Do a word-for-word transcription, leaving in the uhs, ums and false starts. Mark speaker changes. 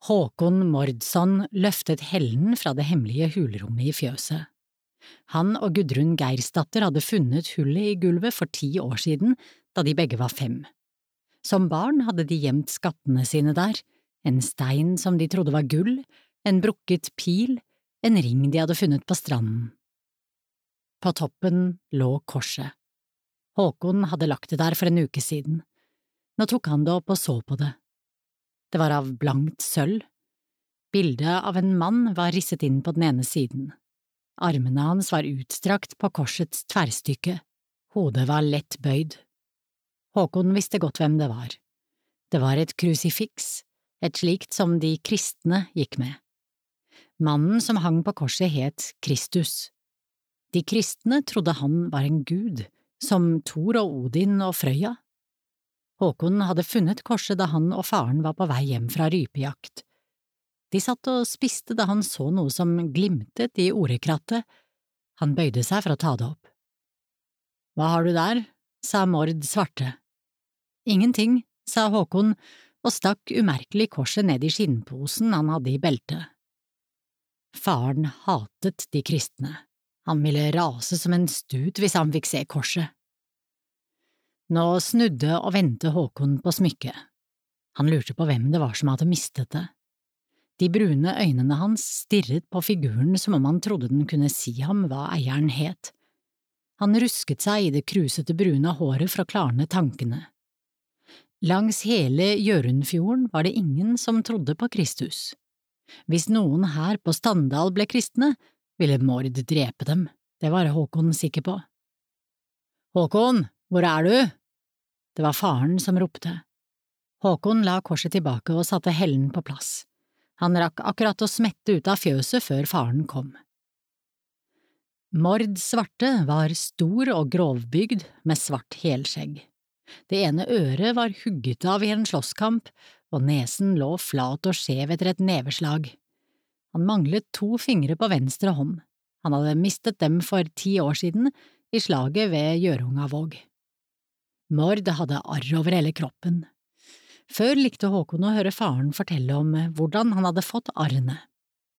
Speaker 1: Håkon Mordsson løftet Hellen fra det hemmelige hulrommet i fjøset. Han og Gudrun Geirsdatter hadde funnet hullet i gulvet for ti år siden, da de begge var fem. Som barn hadde de gjemt skattene sine der, en stein som de trodde var gull, en brukket pil, en ring de hadde funnet på stranden. På toppen lå korset. Håkon hadde lagt det der for en uke siden. Nå tok han det opp og så på det. Det var av blankt sølv. Bildet av en mann var risset inn på den ene siden. Armene hans var utstrakt på korsets tverrstykke. Hodet var lett bøyd. Håkon visste godt hvem det var. Det var et krusifiks, et slikt som de kristne gikk med. Mannen som hang på korset het Kristus. De kristne trodde han var en gud, som Thor og Odin og Frøya. Håkon hadde funnet korset da han og faren var på vei hjem fra rypejakt. De satt og spiste da han så noe som glimtet i orekrattet. Han bøyde seg for å ta det opp. Hva har du der? Sa Mord svarte. Ingenting, sa Håkon og stakk umerkelig korset ned i skinnposen han hadde i beltet. Faren hatet de kristne. Han ville rase som en stut hvis han fikk se korset. Nå snudde og vendte Håkon på smykket. Han lurte på hvem det var som hadde mistet det. De brune øynene hans stirret på figuren som om han trodde den kunne si ham hva eieren het. Han rusket seg i det krusete brune håret for å klarne tankene. Langs hele Gjørundfjorden var det ingen som trodde på Kristus. Hvis noen her på Standal ble kristne, ville Mord drepe dem, det var Håkon sikker på. Håkon, hvor er du? Det var faren som ropte. Håkon la korset tilbake og satte Hellen på plass. Han rakk akkurat å smette ut av fjøset før faren kom. Mord Svarte var stor og grovbygd med svart helskjegg. Det ene øret var hugget av i en slåsskamp, og nesen lå flat og skjev etter et neveslag. Han manglet to fingre på venstre hånd. Han hadde mistet dem for ti år siden i slaget ved Gjørungavåg. Mord hadde arr over hele kroppen. Før likte Håkon å høre faren fortelle om hvordan han hadde fått arrene.